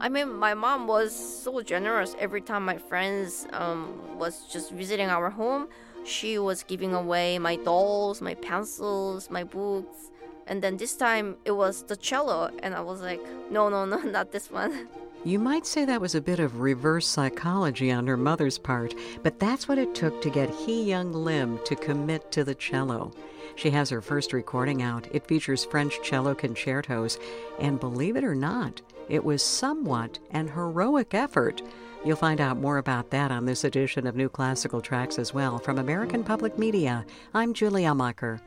I mean, my mom was so generous. Every time my friends was just visiting our home, she was giving away my dolls, my pencils, my books. And then this time it was the cello, and I was like, no, no, no, not this one. You might say that was a bit of reverse psychology on her mother's part, but that's what it took to get Hee Young Lim to commit to the cello. She has her first recording out. It features French cello concertos, and believe it or not, it was somewhat an heroic effort. You'll find out more about that on this edition of New Classical Tracks as well. From American Public Media, I'm Julie Amacher.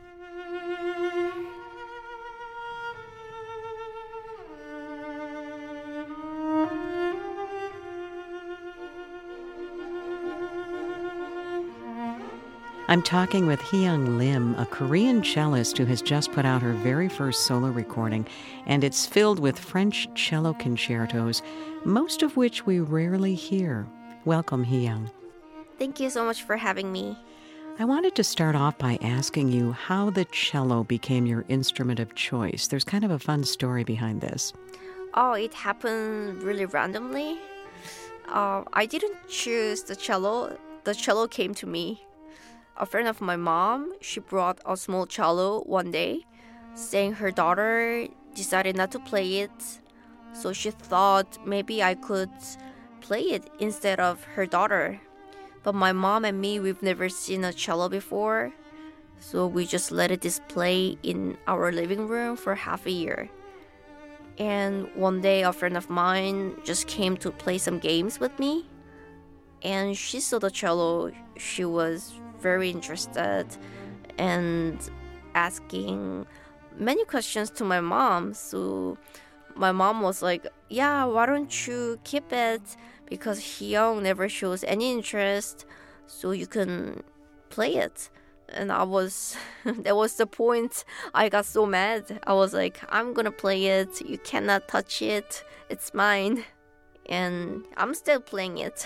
I'm talking with Hee Young Lim, a Korean cellist who has just put out her very first solo recording, and it's filled with French cello concertos, most of which we rarely hear. Welcome, Hee Young. Thank you so much for having me. I wanted to start off by asking you how the cello became your instrument of choice. There's kind of a fun story behind this. Oh, it happened really randomly. I didn't choose the cello. The cello came to me. A friend of my mom, she brought a small cello one day, saying her daughter decided not to play it. So she thought maybe I could play it instead of her daughter. But my mom and me, we've never seen a cello before. So we just let it display in our living room for half a year. And one day a friend of mine just came to play some games with me. And she saw the cello. She was very interested and asking many questions to my mom. So my mom was like, yeah, why don't you keep it? Because Hee Young never shows any interest, so you can play it. And I was, that was the point. I got so mad. I was like, I'm gonna play it. You cannot touch it. It's mine. And I'm still playing it.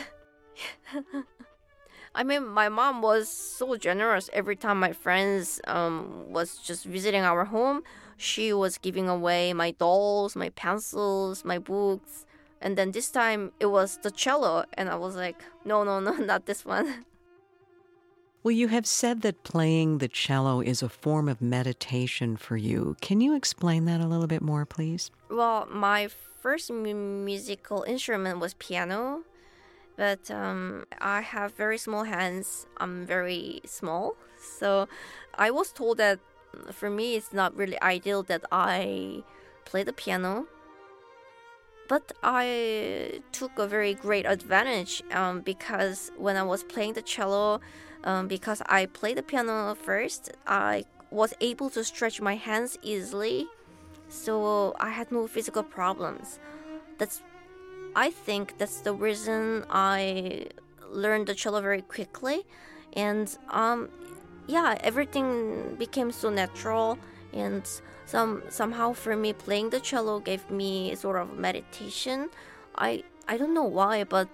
I mean, my mom was so generous. Every time my friends was just visiting our home, she was giving away my dolls, my pencils, my books. And then this time it was the cello, and I was like, no, no, no, not this one. Well, you have said that playing the cello is a form of meditation for you. Can you explain that a little bit more, please? Well, my first musical instrument was piano. But I have very small hands. I'm very small. So I was told that for me, it's not really ideal that I play the piano. But I took a very great advantage because when I was playing the cello, because I played the piano first, I was able to stretch my hands easily. So I had no physical problems. I think that's the reason I learned the cello very quickly. And everything became so natural. And somehow for me, playing the cello gave me sort of meditation. I don't know why, but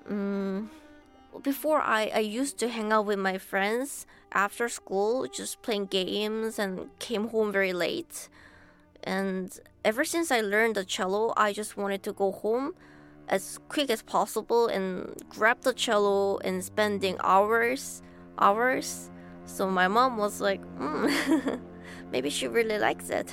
before I used to hang out with my friends after school, just playing games, and came home very late. And ever since I learned the cello, I just wanted to go home as quick as possible and grab the cello and spending hours. So my mom was like, maybe she really likes it.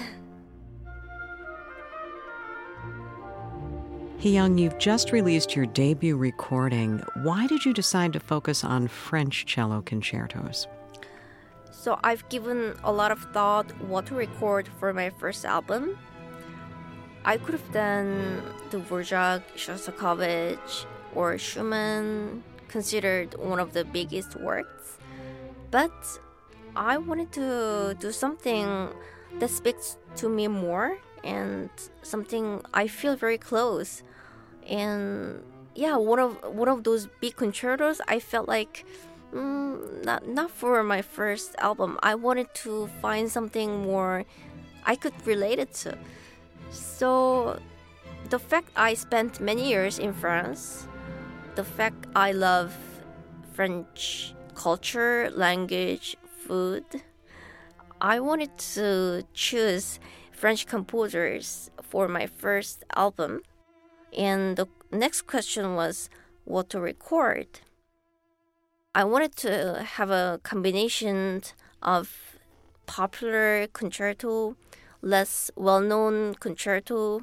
Hee Young, you've just released your debut recording. Why did you decide to focus on French cello concertos? So I've given a lot of thought what to record for my first album. I could have done Dvorak, Shostakovich, or Schumann, considered one of the biggest works. But I wanted to do something that speaks to me more and something I feel very close. And one of those big concertos, I felt like not for my first album. I wanted to find something more I could relate it to. So the fact I spent many years in France, the fact I love French culture, language, food, I wanted to choose French composers for my first album. And the next question was what to record. I wanted to have a combination of popular concerto, less well-known concerto.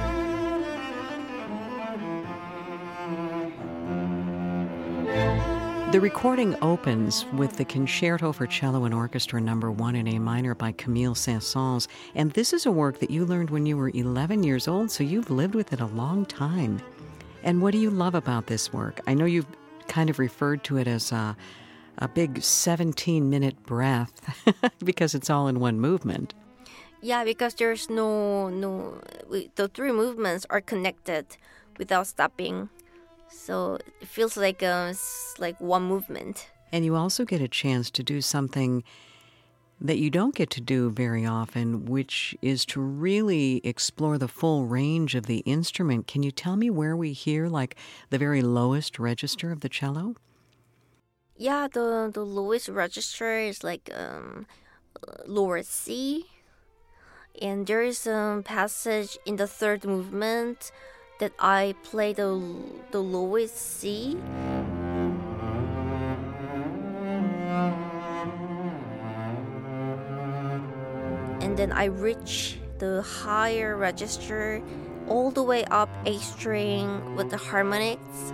The recording opens with the Concerto for Cello and Orchestra No. 1 in A minor by Camille Saint-Saëns, and this is a work that you learned when you were 11 years old, so you've lived with it a long time. And what do you love about this work? I know you've kind of referred to it as a big 17-minute breath because it's all in one movement. Yeah, because there's the three movements are connected without stopping. So it feels like one movement. And you also get a chance to do something that you don't get to do very often, which is to really explore the full range of the instrument. Can you tell me where we hear, like, the very lowest register of the cello? Yeah, the lowest register is like lower C. And there is a passage in the third movement that I play the lowest C. And then I reach the higher register all the way up A string with the harmonics.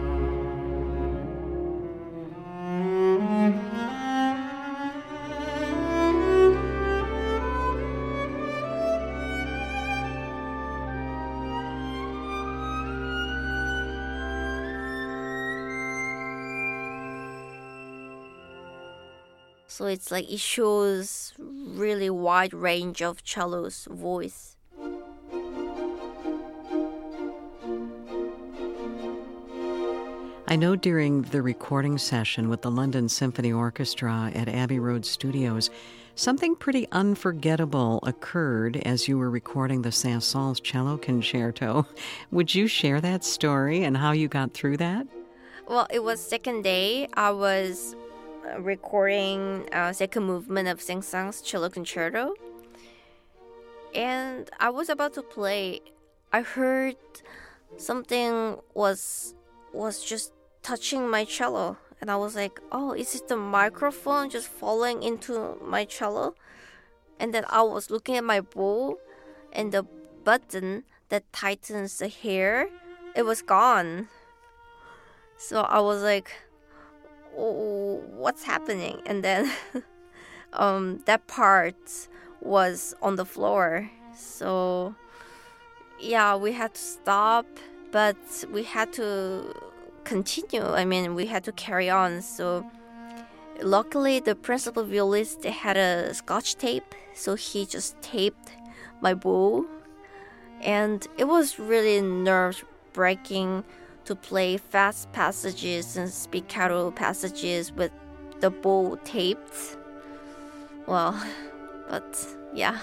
So it's like it shows really wide range of cello's voice. I know during the recording session with the London Symphony Orchestra at Abbey Road Studios, something pretty unforgettable occurred as you were recording the Saint-Saëns cello concerto. Would you share that story and how you got through that? Well, it was second day. I was recording second movement of Saint-Saëns cello concerto, and I was about to play. I heard something was just touching my cello, and I was like, oh, is it the microphone just falling into my cello? And then I was looking at my bow, and the button that tightens the hair, it was gone. So I was like, oh, what's happening? And then that part was on the floor. So yeah, we had to stop, but we had to continue. I mean, we had to carry on. So luckily the principal violist had a scotch tape, so he just taped my bow. And it was really nerve-breaking to play fast passages and spiccato passages with the bow taped. Well, but yeah.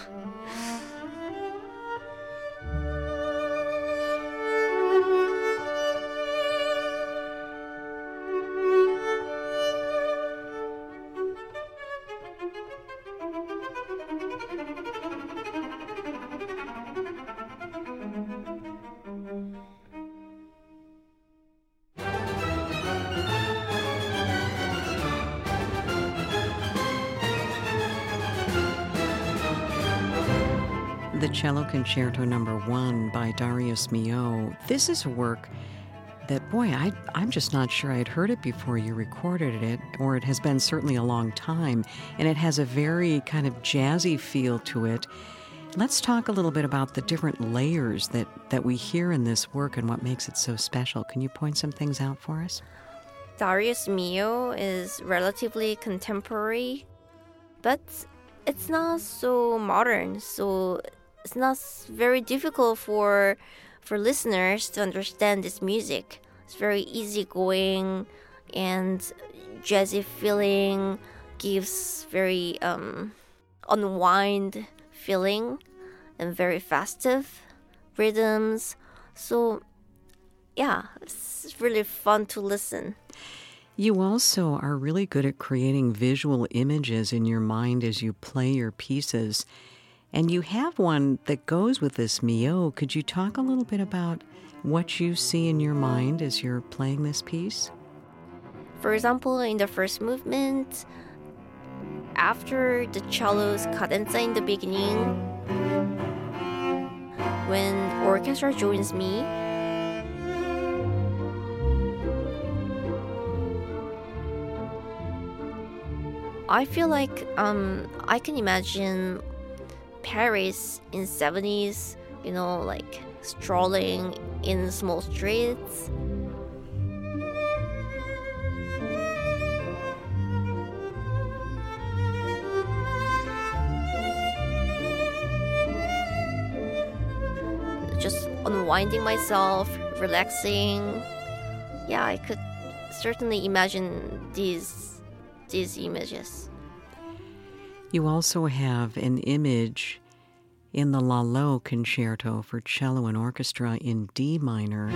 The Cello Concerto No. 1 by Darius Milhaud. This is a work that, boy, I'm just not sure I'd heard it before you recorded it, or it has been certainly a long time, and it has a very kind of jazzy feel to it. Let's talk a little bit about the different layers that we hear in this work and what makes it so special. Can you point some things out for us? Darius Milhaud is relatively contemporary, but it's not so modern, so it's not very difficult for listeners to understand this music. It's very easygoing and jazzy feeling, gives very unwind feeling and very festive rhythms. So yeah, it's really fun to listen. You also are really good at creating visual images in your mind as you play your pieces. And you have one that goes with this, Mio. Could you talk a little bit about what you see in your mind as you're playing this piece? For example, in the first movement, after the cello's cadenza in the beginning, when orchestra joins me, I feel like I can imagine Paris in 70s, like strolling in small streets. Just unwinding myself, relaxing. Yeah, I could certainly imagine these images. You also have an image in the Lalo Concerto for cello and orchestra in D minor.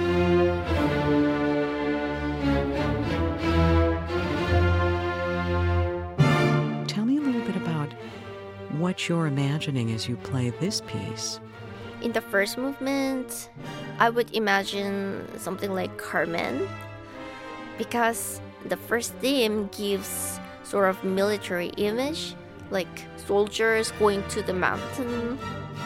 Tell me a little bit about what you're imagining as you play this piece. In the first movement, I would imagine something like Carmen, because the first theme gives sort of military image, like soldiers going to the mountain.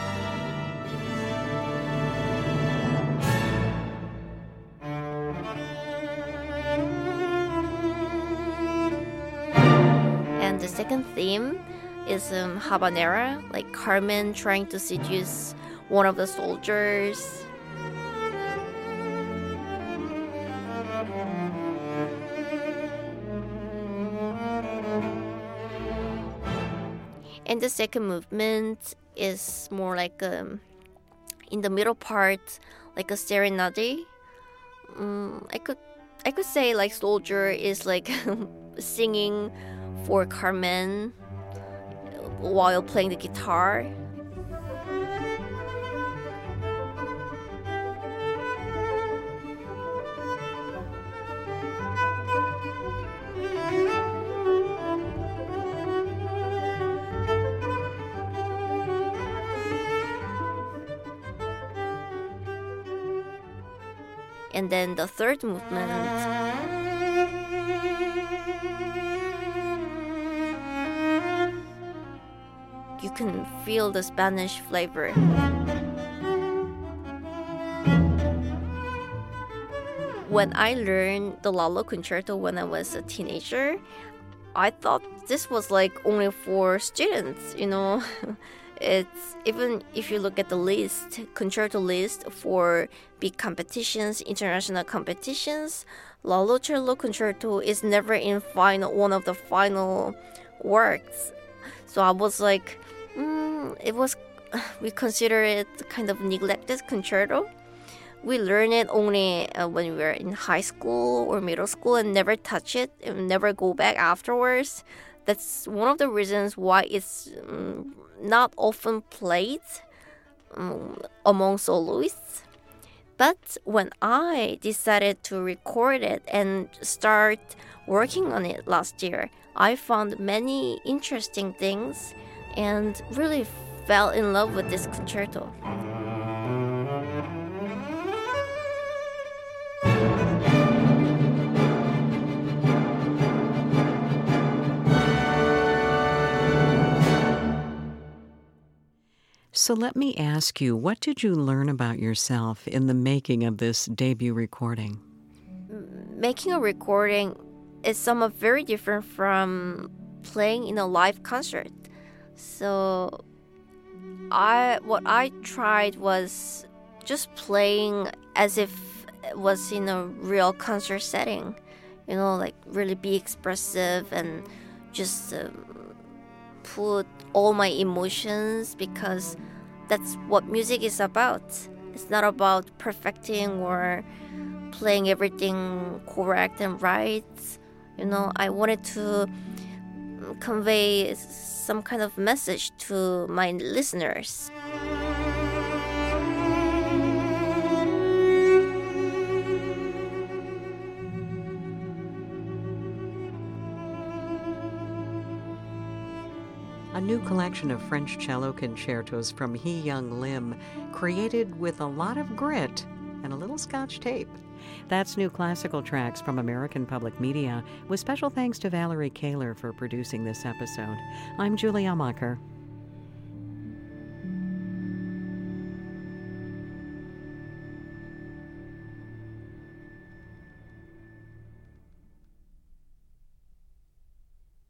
And the second theme is habanera, like Carmen trying to seduce one of the soldiers. And the second movement is more like in the middle part, like a serenade. I could say like soldier is like singing for Carmen while playing the guitar. And then the third movement, you can feel the Spanish flavor. When I learned the Lalo Concerto when I was a teenager, I thought this was like only for students, It's even if you look at the concerto list for big competitions, international competitions, Lalo Cello Concerto is never in one of the final works. So I was like, we consider it kind of neglected concerto. We learn it only when we were in high school or middle school and never touch it and never go back afterwards. That's one of the reasons why it's not often played among soloists. But when I decided to record it and start working on it last year, I found many interesting things and really fell in love with this concerto. So let me ask you, what did you learn about yourself in the making of this debut recording? Making a recording is somewhat very different from playing in a live concert. So what I tried was just playing as if it was in a real concert setting, like really be expressive and just put all my emotions, because that's what music is about. It's not about perfecting or playing everything correct and right. I wanted to convey some kind of message to my listeners. new collection of French cello concertos from Hee Young Lim, created with a lot of grit and a little Scotch tape. That's New Classical Tracks from American Public Media, with special thanks to Valerie Kaler for producing this episode. I'm Julie Amacher.